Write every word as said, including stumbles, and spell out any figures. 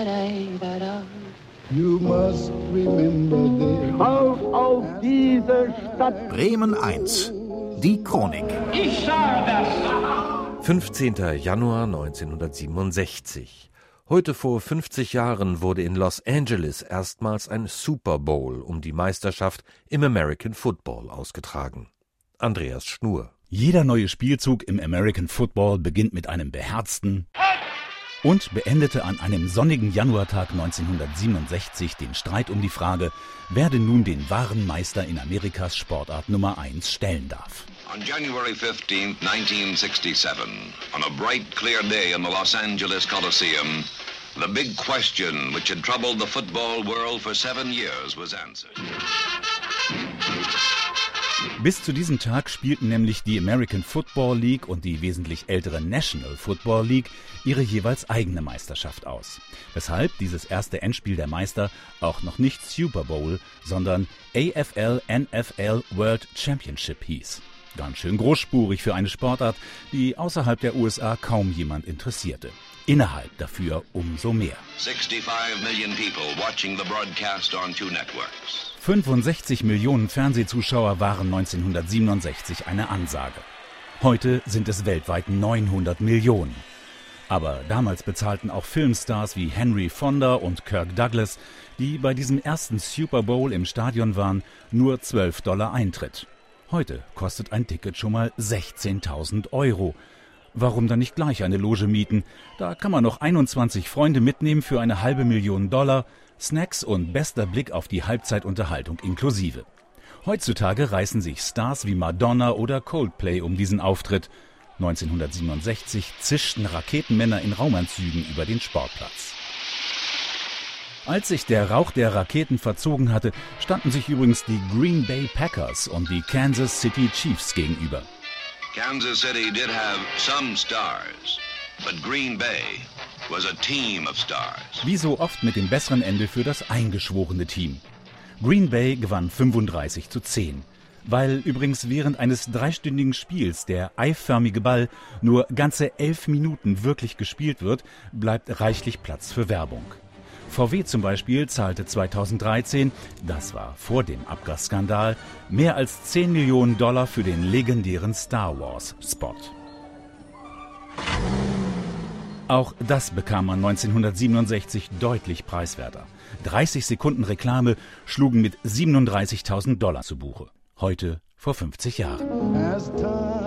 You must remember this. Auf, auf diese Stadt. Bremen eins. Die Chronik. Ich sah das. fünfzehnter Januar neunzehnhundertsiebenundsechzig. Heute vor fünfzig Jahren wurde in Los Angeles erstmals ein Super Bowl um die Meisterschaft im American Football ausgetragen. Andreas Schnur. Jeder neue Spielzug im American Football beginnt mit einem beherzten und beendete an einem sonnigen Januartag neunzehnhundertsiebenundsechzig den Streit um die Frage, wer denn nun den wahren Meister in Amerikas Sportart Nummer eins stellen darf. On January fifteenth, nineteen sixty-seven, on a bright, clear day in the Los Angeles Coliseum, the big question which had troubled the football world for seven years was answered. Bis zu diesem Tag spielten nämlich die American Football League und die wesentlich ältere National Football League ihre jeweils eigene Meisterschaft aus. Weshalb dieses erste Endspiel der Meister auch noch nicht Super Bowl, sondern A F L N F L World Championship hieß. Ganz schön großspurig für eine Sportart, die außerhalb der U S A kaum jemand interessierte. Innerhalb dafür umso mehr. sixty-five million people watching the broadcast on two networks. fünfundsechzig Millionen Fernsehzuschauer waren neunzehnhundertsiebenundsechzig eine Ansage. Heute sind es weltweit neunhundert Millionen. Aber damals bezahlten auch Filmstars wie Henry Fonda und Kirk Douglas, die bei diesem ersten Super Bowl im Stadion waren, nur zwölf Dollar Eintritt. Heute kostet ein Ticket schon mal sechzehntausend Euro. Warum dann nicht gleich eine Loge mieten? Da kann man noch einundzwanzig Freunde mitnehmen für eine halbe Million Dollar, Snacks und bester Blick auf die Halbzeitunterhaltung inklusive. Heutzutage reißen sich Stars wie Madonna oder Coldplay um diesen Auftritt. neunzehnhundertsiebenundsechzig zischten Raketenmänner in Raumanzügen über den Sportplatz. Als sich der Rauch der Raketen verzogen hatte, standen sich übrigens die Green Bay Packers und die Kansas City Chiefs gegenüber. Kansas City did have some stars, but Green Bay was a team of stars. Wie so oft mit dem besseren Ende für das eingeschworene Team. Green Bay gewann fünfunddreißig zu zehn. Weil übrigens während eines dreistündigen Spiels der eiförmige Ball nur ganze elf Minuten wirklich gespielt wird, bleibt reichlich Platz für Werbung. V W zum Beispiel zahlte zweitausenddreizehn, das war vor dem Abgasskandal, mehr als zehn Millionen Dollar für den legendären Star Wars-Spot. Auch das bekam man neunzehnhundertsiebenundsechzig deutlich preiswerter. dreißig Sekunden Reklame schlugen mit siebenunddreißigtausend Dollar zu Buche. Heute vor fünfzig Jahren.